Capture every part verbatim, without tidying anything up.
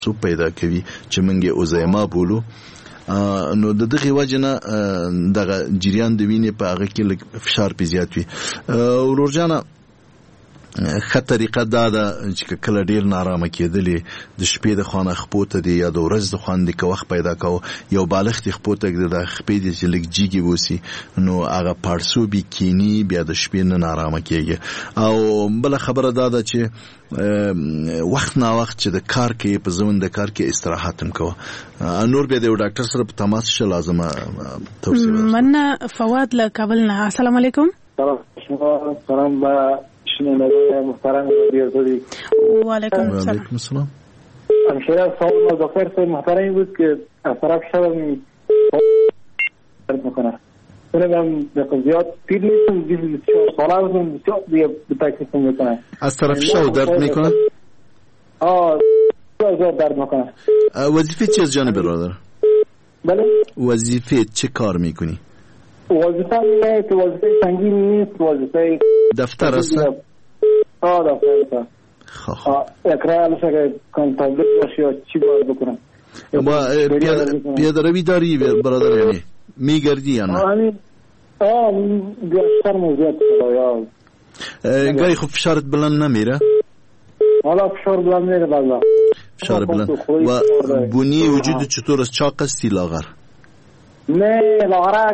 سو پیدا کوي چې موږ یې اوزایما بولو. نو د دغه وجنه دغه جریان د وینې په هغه کې لږ فشار په زیات وي. ورور جانه ښه طریقه دا ده چې کله ډیر نارامه کېدلې د شپې د خوانه خپو ته دی یا د ورځ د خوان د وخت پیدا کو یو بالغ د خپو ته د خپې د چې لږ جیږي وسی نو هغه پارسوبي کینی بیا د شپې نه نارامه کېږي. او بل خبره دا ده چې وخت نا وخت چې د کار کې په زمون د کار کې استراحت هم کوه. نور بیا د ډاکټر سره په تماس شه لازمه توصیه. من فواد له کابل نه. السلام علیکم. سلام با محترم دیرداری. و علیکم السلام. همشیره سوال مظفر صاحب محترمی بود که از طرف شبم درد میکنه. اونم به زیاد پیر نیستم، بیست و چهار ساله هستم، بسیار دیگه به تکلیف میکنه. از طرف شو درد میکنه؟ آه زیاد درد میکنه. وظیفه چی از جانب برادر؟ بله؟ وظیفه چه کار میکنی؟ وظیفه نه که وظیفه سنگین نیست، وظیفه دفتر است؟ آه دفتر است. خب اقرار علشه که کنتابلت باشی یا چی باید بکنم. با پیاده روی داری برادر یعنی میگردی یا نه؟ آه بیشتر موضوعات یا گاهی خب فشارت بلند نمیره؟ حالا فشار بلند میره بلا فشار بلند و بونی وجود چطور است؟ چاق است لاغر؟ نه لاغرک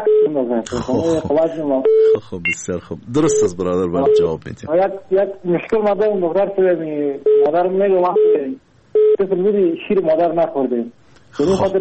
خب بسیار خوب درست است برادر باید جواب میدیم. یک یک مشکل ما داریم دختر سوی مادر میگه وقتی طفل بودی شیر مادر نخورده یعنی خاطر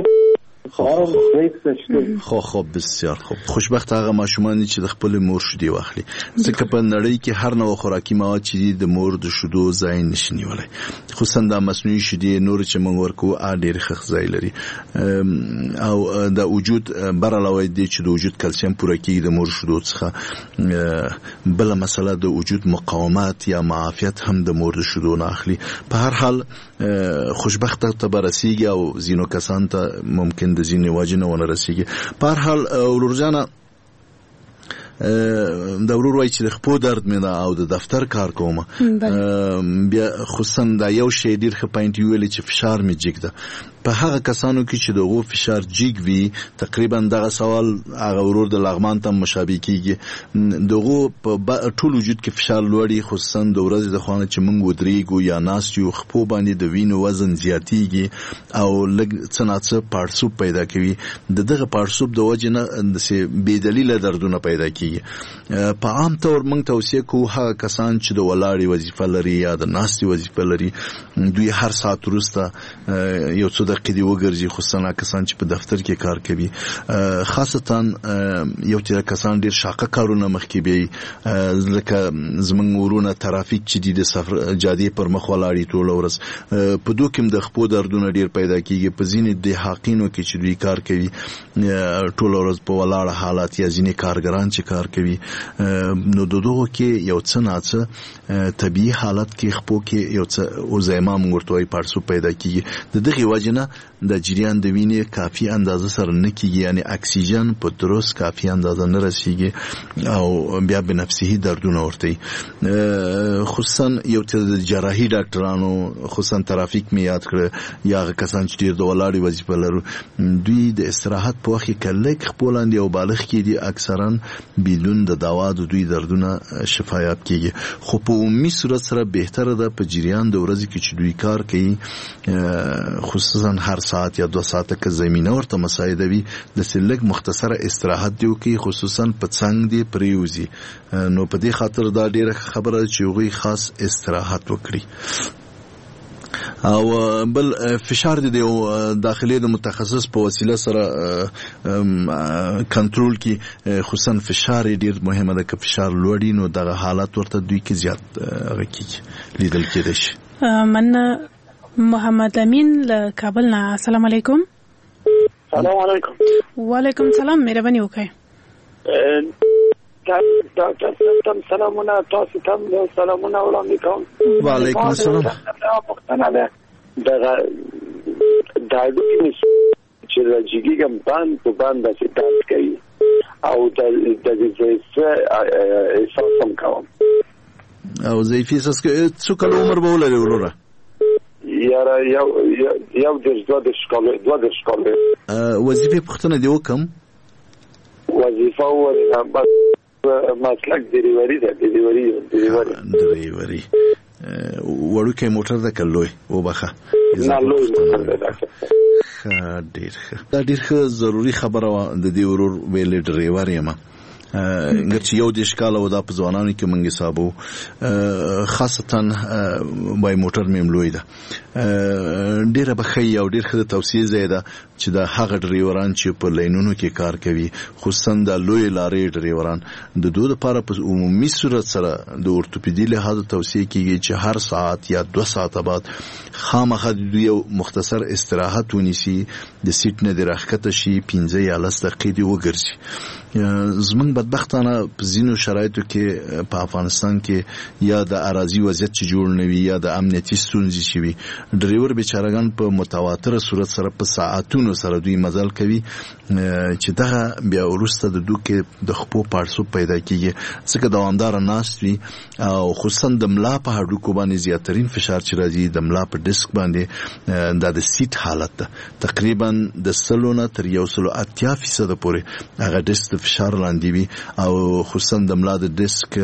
خو خو بسیار خوب. خوشبخت هغه ماشومان چې د خپل مور شیدې واخلي ځکه په نړۍ کې هر نوع خوراکي مواد چې د مور د شیدو ځای نشي نیولای، خصوصا د مصنوعي شیدې نور چې موږ ورکو ا ډېر ښه ځای لري او د وجود برعلاوه دي چې د وجود کلسیم پوره کیږي د مور شیدو څخه. بل مسله د وجود مقاومت یا معافیت هم د مور د شیدو نه اخلي. په هر حال خوشبخت ته برسیږي او زینو کسان ته ممکن د ځینې واجنه ونه رسیږي. په هر حال ورورجانه د ورور وای چې د خپو درد مې دا او د دفتر کار کوم بیا خصوصا دا یو شی ډیر ښه پوینټ ویل چې فشار مې جګ ده. په هغه کسانو کې چې دغه فشار جګ وي تقریبا دغه سوال هغه ورور د لغمان ته مشابه کیږي. دغه په ټول وجود کې فشار لوړی خصوصا د ورځې د خوانه چې موږ ودرېګو یا ناس یو خپو باندې د وینو وزن زیاتیږي او لږ څه ناڅه پړسوب پیدا کوي. د دغه پړسوب د وجې نه د بې دلیله دردونه پیدا کیږي. په عام طور موږ توصیه کوو هغه کسان چې د ولاړې وظیفه لري یا د ناستې وظیفه لري دوی هر ساعت وروسته یو څه دقیقې دی وګرځي، خصوصا کسان چې په دفتر کې کار کوي، خاصتا یو څه کسان ډیر شاقه کارونه مخکې بي لکه زمونږ ورونه ترافیک چې د سفر جادي پر مخ ولاړی ټول ورځ په دوه کې د خپو دردونه ډیر پیدا کیږي. په ځینې د حقینو کې چې دوی کار کوي ټول ورځ په ولاړه حالت یا ځینې کارګران چې کار کوي نو دغه کې یو څه ناڅه طبيعي حالت کې خپو کې یو څه اوزایما مورتوي پارسو پیدا کیږي. د دغه وجنه د جریان د وینې کافي اندازه سره نه کیږي، یعنی اکسیجن په درست کافي اندازه نه رسیږي او بیا به نفسي دردونه ورته. خصوصا یو څه د جراحي ډاکټرانو خصوصا ترافیک می یاد کړ یا کسان چې ډیر د ولاړې وظیفه لري دوی د استراحت په وخت کې کله خپلوند او بالغ کې دي اکثرا بدون د دوا د دوی دردونه شفایاب کیږي. خو په عمومي صورت سره بهتره ده په جریان د ورځې کې چې دوی کار کوي خصوصا هر ساعت یا دو ساعت کې زمينه ورته مساعده وي د سلګ مختصره استراحت دی کوي خصوصا په څنګ دی پریوزي. نو په دې خاطر دا ډیره خبره چې وګي خاص استراحت وکړي. او بل فشار دی او داخلي د متخصص په وسیله سره کنټرول کی خصوصا فشار ډیر مهمه ده. که فشار لوړی نو دغه حالت ورته دوی کې زیات غکیږي لیدل کېدای شي. من محمد امین له کابل نه. السلام علیکم. سلام علیکم. وعلیکم سلام. مهرباني وکړئ. ډاکټر صاحب سلامونه تاسو ته سلامونه وړاندې کوم. وعلیکم السلام. پښتنه ده د ډایبټیس چې راځيږم باندې په باندې چې تاسو کوي او د د دې احساس هم کوم او ضعیفي احساس کوي. څو کله عمر به ولري وروره؟ یاره یو یو د دوه د شکل دوه د شکل وظیفه پختنه دی وکم وظیفه ورنه بس مسلک ډیلیوری ده ډیلیوری ډیلیوری ډیلیوری وړوکی موټر ده کلوي وبخه نه لوی موټر ده ډیر دا ډیر ضروری خبره د دې ورور ویل ډریور یم انګر چې یو د ښکاله و دا په ځوانانو کې منګي صاحبو خاصتا وای موټر مملوي ده ډیره بخي او ډیر خدای توصیه زیاده چې دا هغه ډریوران چې په لینونو کې کار کوي خصوصا د لوی لارې ډریوران د دوه لپاره په عمومي صورت سره د اورتوپیدي له حد توصیه کیږي چې هر ساعت یا دو ساعت بعد خامخا د یو مختصر استراحت ونیسي د سیټ نه درخته شي پنځه یا لس دقیقې دی وګرځي زمونږ بدبختانه په ځینو شرایطو کې په افغانستان کې یا د اراضي وضعیت چې جوړ نه وي یا د امنیتي ستونزې شي وي ډریور بیچارهګان په متواتر صورت سره په ساعتونو سره دوی مزل کوي چې دغه بیا ورسته د دوی د خپو پارسو پیدا کیږي ځکه دوامدار ناست وي او خصوصا د ملا په هډوکو باندې زیاترین فشار چې راځي د ملا په ډیسک باندې د د سیټ حالت ده تقریبا د سلونه تر یو سلو اتیا فیصد پورې هغه ډیسک فشار لاندې وي او خصوصا د ملا د ډیسک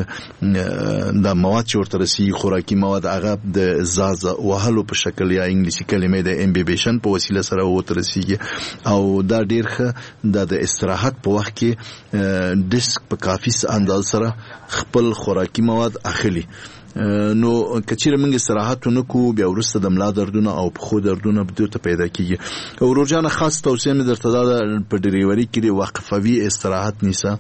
د مواد چې ورته رسي خوراکي مواد هغه د ازاز وهلو په شکل یا انګلیسي کلمې د امبیبیشن په وسیله سره ورته رسیږي او دا ډیر ښه د استراحت په وخت کې ډیسک په کافي انداز سره خپل خوراکي مواد اخلي نو کچیر موږ استراحت نکو بیا ورسته د ملا دردونه او په خو دردونه بده ته پیدا کیږي او روزانه خاص توصیه مې درته دا په ډریوري کې وقفوي استراحت نیسه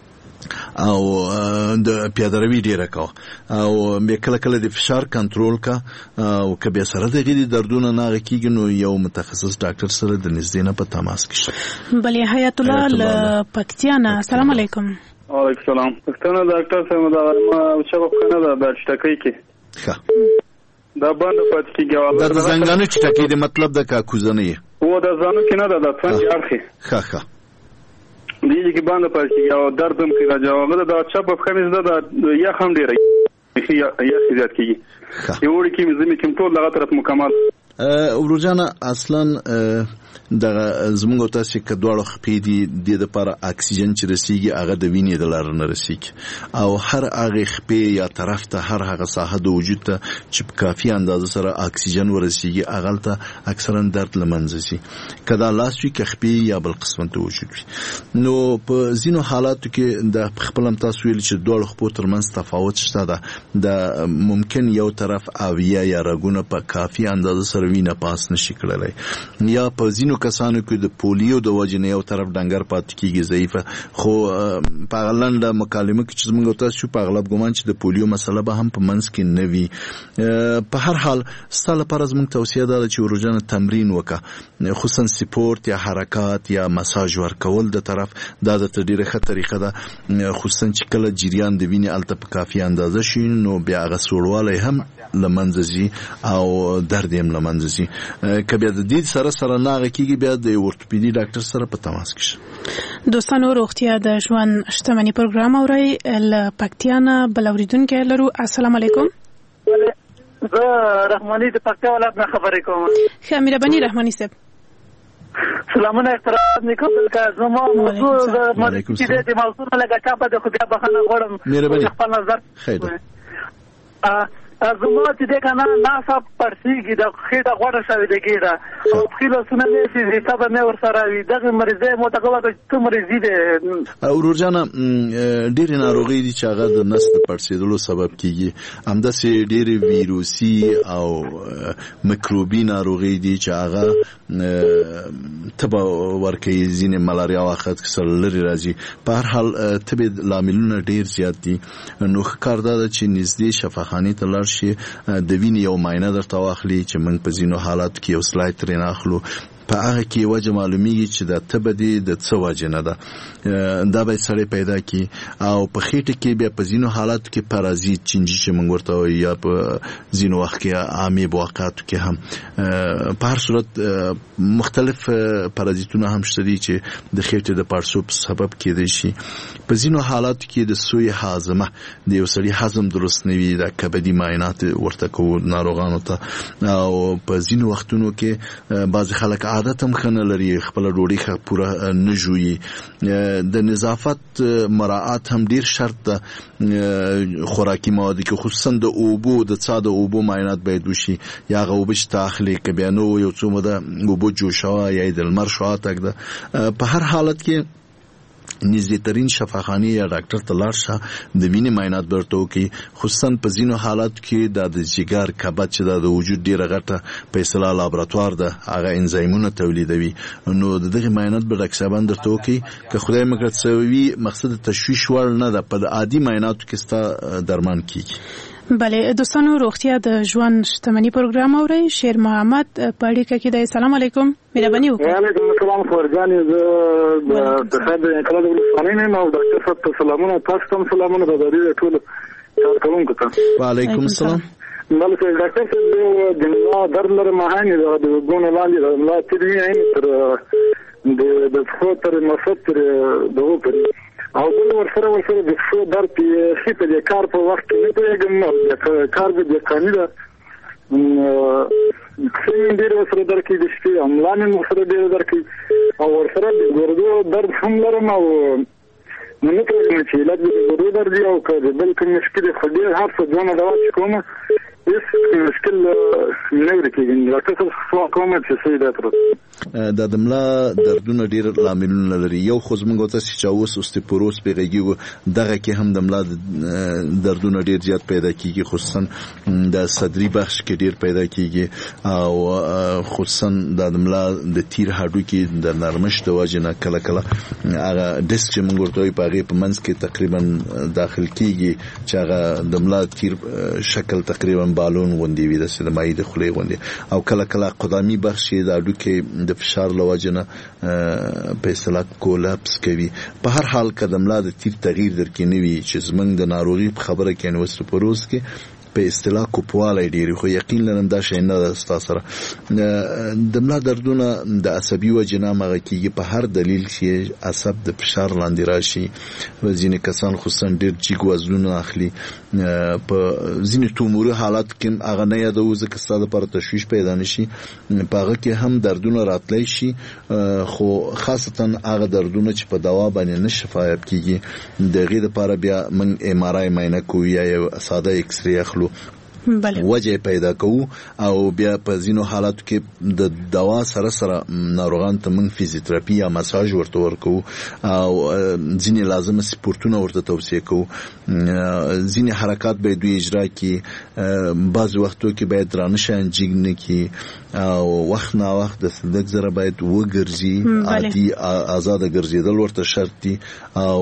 او د پیاده‌روي ډیره کا او به کله کله د فشار کنټرول کا او کبه سره د غړي دردونه نه کیږي نو یو متخصص ډاکټر سره د نږدې نه په تماس کې شي بلې حیات الله ل پکتیانا السلام علیکم وعلیکم السلام پښتنه ډاکټر صاحب دا ما شباب کنه دا د چټکۍ کې ښه دا باندې پات کېږي دا د زنګانو چټکۍ د مطلب د کا کوزنه و دا ځانو کې نه دا د څنګه اړخي ښه ښه دیږي کې باندې پات کېږي او دردم کې راځي هغه دا چپ په خمیز دا یا هم ډیره یا یا زیات کېږي یو وړي کې زمي کوم ټول لغه طرف مکمل ورجانه اصلا د زمونږ تاسو کې دوړو خپې دي د لپاره اکسیجن چې رسیږي هغه د وینې د لارې نه رسیږي او هر هغه خپې یا طرف ته هر هغه ساحه د وجود ته چې په کافي اندازه سره اکسیجن ورسیږي هغه ته اکثرا درد لمنځه شي کدا لاس وی خپې یا بل قسمت وجود وي نو په ځینو حالاتو کې د خپلم تاسو ویل چې دوړو خپو ترمنځ تفاوت شته ده د ممکن یو طرف اویا یا رګونه په کافي اندازه سره وینه پاس نشي کړلای یا په ځینو کسانو کې د پولیو د وجنه یو طرف ډنګر پات کیږي ضعیفه خو په غلنده مکالمه کې چې موږ تاسو په اغلب ګومان چې د پولیو مسله به هم په منځ کې نه وي په هر حال ستاسو لپاره زموږ توصیه ده چې ورجنه تمرین وکړه خصوصا سپورت یا حرکات یا مساج ورکول د طرف دا د ډیره ښه طریقه ده خصوصا چې کله جریان د وینې الته په کافي اندازه شي نو بیا هغه سوړوالی هم لمنځي او درد هم لمنځي کبه د دې سره سره ناغه کیږي بیا د اورتوپیدي ډاکټر سره په تماس کې شي دوستانو روغتیا د ژوند شتمنۍ پروګرام اوري ل پکتیانا بلوریدونکو لرو السلام علیکم زه رحماني د پکتیا ولایت نه خبرې کوم ښه مهرباني رحماني صاحب سلامونه احترام نیکم که زما موضوع د مرکزي د موضوع لګه چا په خو بیا بخنه غواړم خپل نظر خیر زما چې د کنه ناسا پرسیږي د خېټه غوړه شوی د ګیره او خېله سونه نه شي د تابه مې ور سره وي دغه مریضه متقوا د څو مریضي ده او ورجانه ډېر ناروغي دي چې هغه د نس د پرسیدلو سبب کیږي همداسې ډېر ویروسي او میکروبي ناروغي دي چې هغه تبه ورکوي ځینې ملاریا واخت کسر لري راځي په هر حال تبه لاملونه ډېر زیات دي نو کار دا چې نږدې شفاخانه ته لاړ شي د وینې یو معاینه درته واخلي چې موږ په ځینو حالات کې یو سلاید ترې اخلو په هغه کې وجه معلومیږي چې د تبه دي د څه وجه نه ده دا به سړی پیدا کی او په خېټه کې بیا په ځینو حالاتو کې پارازیت چینجی چې موږ ورته وایو یا په ځینو وخت کې عامې واقعاتو کې هم په هر صورت مختلف پارازیتونه هم شته دي چې د خېټې د پړسوب سبب کېدای شي په ځینو حالاتو کې د سوی هاضمه د یو سړي هضم درست نه وي د کبدي معاینات ورته کوو ناروغانو ته او په ځینو وختونو کې بعض خلک عادت هم خنه لري خپل ډوډۍ ښه پوره نه جوړي د نظافت مراعات هم ډیر شرط ده خوراکي مواد کې خصوصا د اوبو د څا د اوبو معاینات باید وشي یا غوبش تاخلي ک بیا نو یو څومره د اوبو جوشوا یا د لمر شوا تک ده په هر حالت کې نږدېترین شفاخانه یا ډاکټر ته لاړ شه د وینې معاینات برته وکړي خصوصا په ځینو حالات کې د جګر کبد چې د وجود ډیره غټه په اصطلاح لابراتوار ده هغه انزایمونه تولیدوي نو دغه معاینات به ډاکټر صاحب درته وکړي که خدای مکړه سوي مقصد تشویش ور نه ده په عادي معایناتو کې ستا درمان کیږي بله دوستانو روغتیا د ژوند شتمنی پروګرام اوري شیر محمد پاړی کې د سلام علیکم مهرباني وکړئ وعلیکم السلام فرجاني زه د خدای کله د ولسمنۍ نو ډاکټر صاحب ته سلامونه تاسو ته سلامونه د دې ټول کارکونکو ته وعلیکم السلام بلکې ډاکټر صاحب د لا درد لري مهاني د ګونو لاندې د لا تیرې تر د د خطر مفسر دغه پرې او بل ورسره ورسره د څو درد چې په دې کار په وخت کې نه پیګم کار به کانی ده څنګه ډیر ورسره درکې د شپې املانه ورسره ډیر درکې او ورسره د ګردو درد هم لرم او نو نه کوم چې لا د ګردو درد او کله بل کوم مشکل خو ډیر هر څه ځونه دوا چې کومه هیڅ مشکل نه ورکېږي ډاکټر صاحب کومه چې څه ده تر د دملا دردونه ډیر لاملونه لري یو خو زموږ ته چې اوس اوستیپوروس پیږي دغه کې هم دملا دردونه ډیر زیات پیدا کیږي خصوصا د صدري بخش کې ډیر پیدا کیږي او خصوصا د دملا د تیر هډو کې د نرمش د وجنه کله کله هغه ډیسک چې موږ ورته په هغه په منځ کې تقریبا داخل کیږي چې هغه دملا تیر شکل تقریبا بالون غوندي وي د سلمای د خلې غوندي او کله کله قدامي بخش د هډو کې د فشار لوجنه په اصطلاح کولاپس کوي په هر حال قدملا د تیر تغییر درکې نوي چې زمنګ د ناروغي خبره کې نو سپوروس کې په اصطلاح کوپواله ډیری خو یقین لرم دا شی نه د سره د ملا دردونه د عصبي وجنه مغه کیږي په هر دلیل چې عصب د فشار لاندې راشي ځینې کسان خصوصا ډیر جګ وزنونه اخلي په ځینې توموري حالات کې هغه نه یادو ځکه ستاسو لپاره تشویش پیدا نشي په هغه کې هم دردونه راتلی شي خو خاصتا هغه دردونه چې په دوا باندې نشفایت کیږي دغه لپاره بیا من ام ار آی معاینه کوي یا ساده ایکس ری اخلو بله وجه پیدا کوو او بیا په ځینو حالاتو کې د دوا سره سره ناروغان ته من فزیوتراپي یا مساج ورته ورکو او ځینې لازمه سپورتونه ورته توصیه کوو ځینې حرکات به دوی اجرا کی بعض وختو کې باید رانشان جګن کی او وخت نا وخت د صدق زره باید وګرځي عادي آزاد ګرځیدل ورته شرط دي او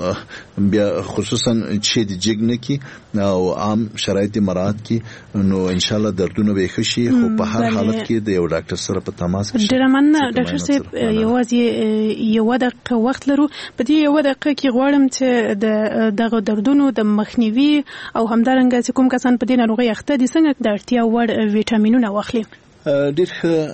بیا خصوصا چې د جګن کی او عام شرایط مراعات کی نو ان شاء الله دردونه به خشي خو په هر حالت کې د یو ډاکټر سره په تماس کې ډیر مننه ډاکټر صاحب یوازې یو دقیقه وخت لرو په دې یو دقیقه کې غواړم چې د دغه دردونو د مخنیوي او همدارنګه چې کوم کسان په دې ناروغي اخته دي څنګه د اړتیا وړ ویټامینونه واخلي ډېر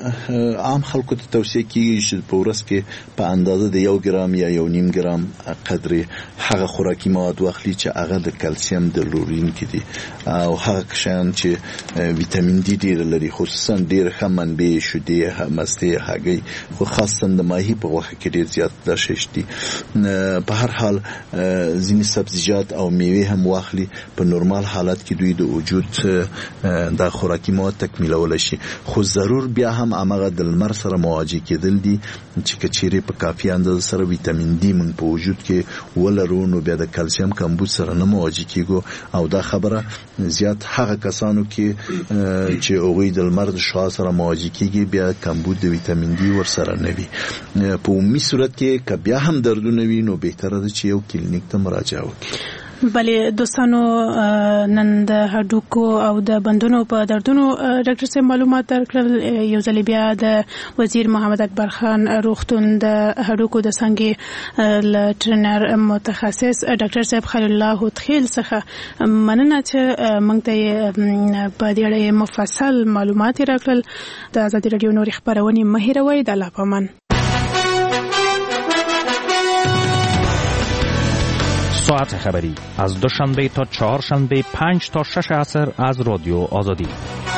عام خلکو ته توصیه کیږي چې په ورځ کې په اندازه د یو ګرام یا یو نیم ګرام قدر هغه خوراکي مواد واخلي چې هغه د کلسیم د لورین کې دي او هغه شان چې ویټامین ډي ډېر لري خصوصا ډېر ښه منبع شودي مستې هګۍ خو خاصه د ماهي په وخت کې ډېر زیات د ششتي په هر حال ځینې سبزیجات او میوه هم واخلي په نورمال حالت کې دوی د وجود د خوراکي مواد تکمیلول شي خو ضرور بیا هم هغه د لمر سره مواجه کېدل دي چې کچېره په کافي اندازه سره ویټامین ډي من په وجود کې ولرو نو بیا د کلسیم کمبود سره نه مواجه کیږي او دا خبره زیات هغه کسانو کې چې هغه د لمر د شعاع سره مواجه کیږي بیا کمبود د ویټامین ډي ور سره نه وي په عمومي صورت کې که بیا هم دردونه وي نو بهتره ده چې یو کلینیک ته مراجعه وکړي بله دوستانو نن د هډوکو او د بندونو په دردونو ډاکټر صاحب معلومات درکړل. یو ځل بیا د وزیر محمد اکبر خان روغتون د هډوکو د څنګه ل ټرینر متخصص ډاکټر صاحب خلیل الله تخیل څخه مننه چې موږ ته په دې اړه مفصل معلومات راکړل. د آزادي رادیو نور خبرونه مه هېروئ. د الله پامان. ساعت خبری از دوشنبه تا چهارشنبه پنج تا شش عصر از رادیو آزادی.